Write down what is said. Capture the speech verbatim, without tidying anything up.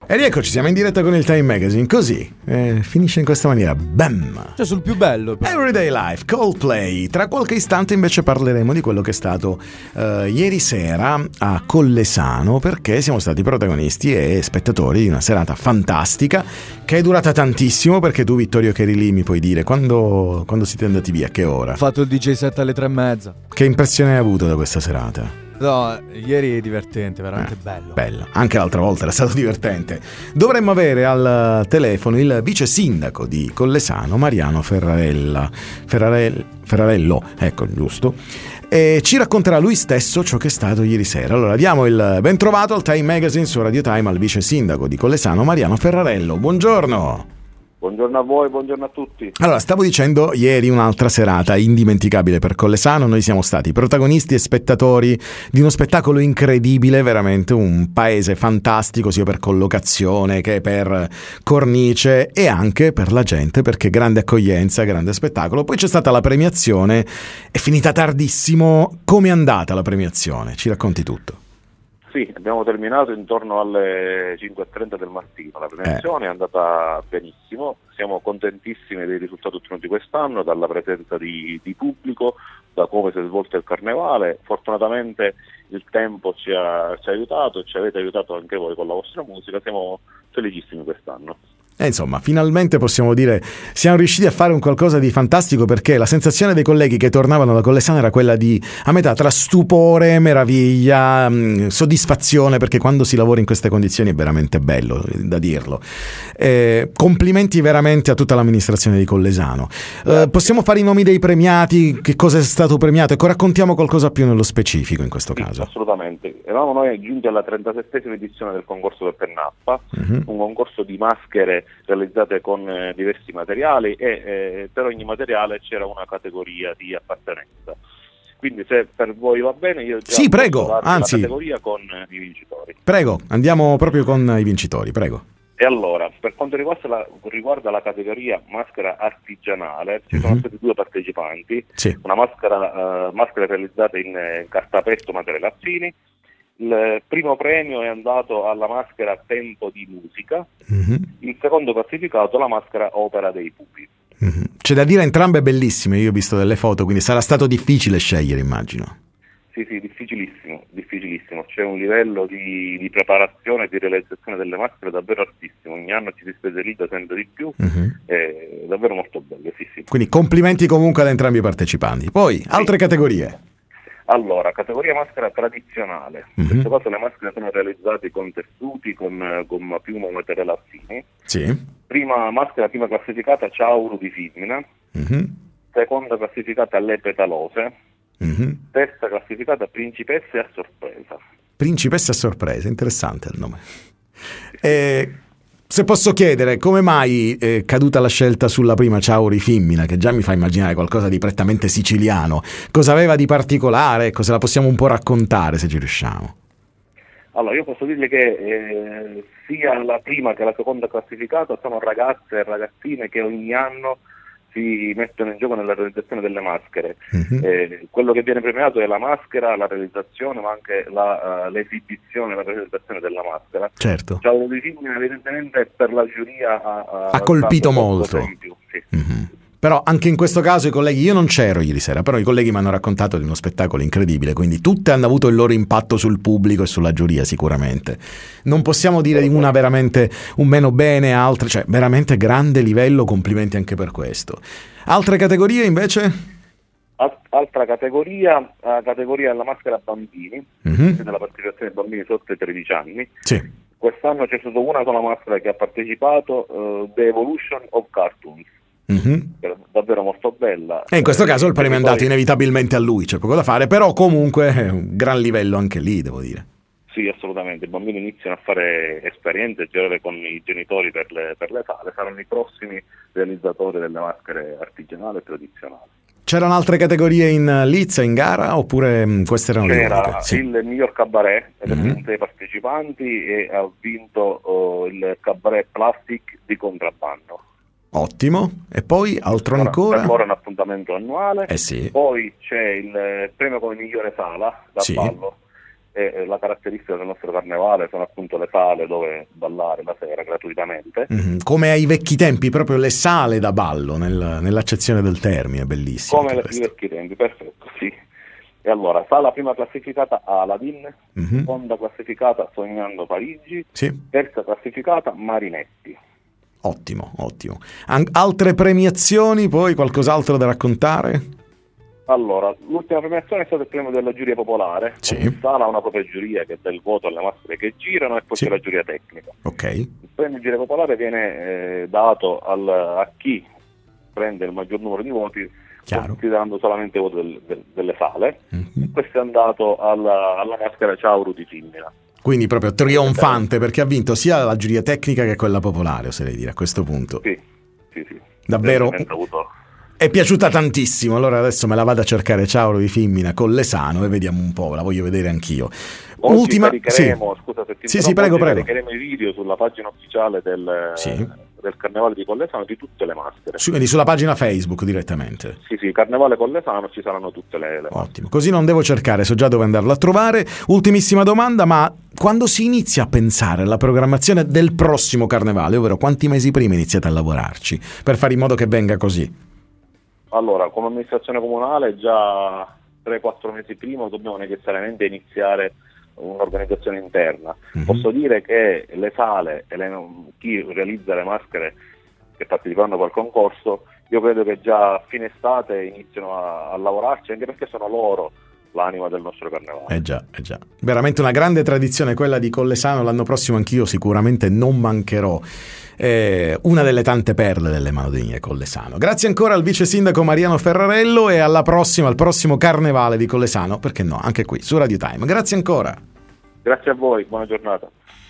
E rieccoci, siamo in diretta con il Time Magazine, così, eh, finisce in questa maniera, bam! Cioè sul più bello. Però. Everyday Life, Coldplay. Tra qualche istante invece parleremo di quello che è stato eh, ieri sera a Collesano, perché siamo stati protagonisti e spettatori di una serata fantastica che è durata tantissimo, perché tu, Vittorio, che eri lì, mi puoi dire quando, quando siete andati via, a che ora? Ho fatto il D J set alle tre e mezza. Che impressione hai avuto da questa serata? No, ieri è divertente, veramente eh, bello. Bello, anche l'altra volta era stato divertente. Dovremmo avere al telefono il vice sindaco di Collesano, Mariano Ferrarella. Ferrarell- Ferrarello, ecco, giusto. E ci racconterà lui stesso ciò che è stato ieri sera. Allora diamo il ben trovato al Time Magazine su Radio Time al vice sindaco di Collesano, Mariano Ferrarello. Buongiorno. Buongiorno a voi, buongiorno a tutti. Allora, stavo dicendo, ieri un'altra serata indimenticabile per Collesano. Noi siamo stati protagonisti e spettatori di uno spettacolo incredibile, veramente un paese fantastico, sia per collocazione che per cornice e anche per la gente, perché grande accoglienza, grande spettacolo. Poi c'è stata la premiazione, è finita tardissimo. Come è andata la premiazione? Ci racconti tutto. Sì, abbiamo terminato intorno alle cinque e trenta del mattino, la premiazione eh. è andata benissimo, siamo contentissimi dei risultati ottenuti quest'anno, dalla presenza di, di pubblico, da come si è svolto il carnevale. Fortunatamente il tempo ci ha, ci ha aiutato e ci avete aiutato anche voi con la vostra musica, siamo felicissimi quest'anno. E insomma, finalmente possiamo dire siamo riusciti a fare un qualcosa di fantastico, perché la sensazione dei colleghi che tornavano da Collesano era quella di a metà tra stupore, meraviglia, mh, soddisfazione, perché quando si lavora in queste condizioni è veramente bello, da dirlo. Eh, complimenti veramente a tutta l'amministrazione di Collesano. Eh, possiamo fare i nomi dei premiati, che cosa è stato premiato? Ecco, raccontiamo qualcosa più nello specifico in questo sì, caso. Assolutamente. Eravamo noi giunti alla trentasettesima edizione del concorso del Pennappa, uh-huh. un concorso di maschere realizzate con eh, diversi materiali e eh, per ogni materiale c'era una categoria di appartenenza. Quindi se per voi va bene io già sì, prego, anzi, la categoria con eh, i vincitori. Prego, andiamo proprio con i vincitori, prego. E allora, per quanto riguarda la, riguarda la categoria maschera artigianale, ci sono uh-huh. stati due partecipanti, sì. una maschera, uh, maschera realizzata in eh, cartapesto materiale Azzini. Il primo premio è andato alla maschera Tempo di Musica, uh-huh. il secondo classificato la maschera Opera dei Pupi. Uh-huh. C'è da dire entrambe bellissime, io ho visto delle foto, quindi sarà stato difficile scegliere, immagino. Sì, sì, difficilissimo, difficilissimo. C'è un livello di, di preparazione e di realizzazione delle maschere davvero altissimo. Ogni anno ci si specializza sempre di più, uh-huh. è davvero molto bello, sì, sì. Quindi complimenti comunque ad entrambi i partecipanti. Poi, sì. altre categorie. Allora, categoria maschera tradizionale. In uh-huh. questo caso le maschere sono realizzate con tessuti, con gomma piuma o materiale Azzini. Sì. Prima maschera, prima classificata Ciauro di Femmina. Uh-huh. Seconda classificata Le Petalose. Uh-huh. Terza classificata Principesse a Sorpresa. Principesse a Sorpresa, interessante il nome. Eh, se posso chiedere, come mai è caduta la scelta sulla prima Ciauri Femmina, che già mi fa immaginare qualcosa di prettamente siciliano? Cosa aveva di particolare? Cosa la possiamo un po' raccontare, se ci riusciamo? Allora, io posso dirle che eh, sia la prima che la seconda classificata sono ragazze e ragazzine che ogni anno si mettono in gioco nella realizzazione delle maschere. Uh-huh. Eh, quello che viene premiato è la maschera, la realizzazione, ma anche la, uh, l'esibizione, la presentazione della maschera. Certo. Ciao di Femmina evidentemente per la giuria ha, ha, ha colpito molto. In più, sì. Uh-huh. Però anche in questo caso i colleghi, io non c'ero ieri sera, però i colleghi mi hanno raccontato di uno spettacolo incredibile, quindi tutte hanno avuto il loro impatto sul pubblico e sulla giuria sicuramente. Non possiamo dire di una veramente un meno bene, altre, cioè veramente grande livello, complimenti anche per questo. Altre categorie invece? Altra categoria, uh, categoria della maschera bambini, uh-huh. della partecipazione dei bambini sotto i tredici anni. Sì. Quest'anno c'è stata una sola maschera che ha partecipato, uh, The Evolution of Cartoons. Mm-hmm. Davvero molto bella, e in questo eh, caso il premio è andato poi... inevitabilmente a lui, c'è poco da fare, però comunque è un gran livello anche lì, devo dire. Sì, assolutamente, i bambini iniziano a fare esperienze, girare con i genitori per le, per le sale, saranno i prossimi realizzatori delle maschere artigianali e tradizionali. C'erano altre categorie in lizza, in gara, oppure mh, queste erano C'era le uniche? Sì. il miglior cabaret, ed mm-hmm. sei partecipanti, e ha vinto oh, il cabaret Plastic di contrabbando. Ottimo, e poi altro Ora, ancora? Per loro è un appuntamento annuale, eh sì. Poi c'è il premio come migliore sala da sì. ballo, e la caratteristica del nostro carnevale sono appunto le sale dove ballare la sera gratuitamente. Mm-hmm. Come ai vecchi tempi, proprio le sale da ballo nel, nell'accezione del termine, bellissimo. Come le, i vecchi tempi, perfetto, sì. E allora, sala prima classificata Aladdin, mm-hmm. seconda classificata Sognando Parigi, sì. terza classificata Marinetti. Ottimo, ottimo. An- altre premiazioni, poi qualcos'altro da raccontare? Allora, l'ultima premiazione è stato il premio della giuria popolare. Sì. In sala una propria giuria che dà il voto alle maschere che girano e poi sì. c'è la giuria tecnica. Ok. Il premio giuria popolare viene eh, dato al, a chi prende il maggior numero di voti, considerando solamente il voto del, del, delle sale. Mm-hmm. Questo è andato alla, alla maschera Ciauru di Femmina. Quindi proprio trionfante, perché ha vinto sia la giuria tecnica che quella popolare, oserei dire, a questo punto. Sì, sì, sì. Davvero avuto... è piaciuta tantissimo. Allora adesso me la vado a cercare, Ciauru di Femmina con Lesano, e vediamo un po', la voglio vedere anch'io. Oggi Ultima, caricheremo, sì. scusa se ti sì, sì, prego, prego. Caricheremo i video sulla pagina ufficiale del, sì. del Carnevale di Collesano di tutte le maschere. Su, quindi sulla pagina Facebook direttamente. Sì, sì, Carnevale Collesano, ci saranno tutte le, le maschere. Ottimo, così non devo cercare, so già dove andarlo a trovare. Ultimissima domanda, ma quando si inizia a pensare alla programmazione del prossimo Carnevale, ovvero quanti mesi prima iniziate a lavorarci per fare in modo che venga così? Allora, come amministrazione comunale già tre quattro mesi prima dobbiamo necessariamente iniziare un'organizzazione interna. Mm-hmm. Posso dire che le sale e le, chi realizza le maschere che parteciperanno al concorso, io credo che già a fine estate iniziano a, a lavorarci, anche perché sono loro l'anima del nostro carnevale. Eh già, eh già. Veramente una grande tradizione quella di Collesano. L'anno prossimo anch'io sicuramente non mancherò. Eh, una delle tante perle delle Madonie Collesano. Grazie ancora al vice sindaco Mariano Ferrarello e alla prossima, al prossimo Carnevale di Collesano, perché no, anche qui su Radio Time. Grazie ancora. Grazie a voi, buona giornata.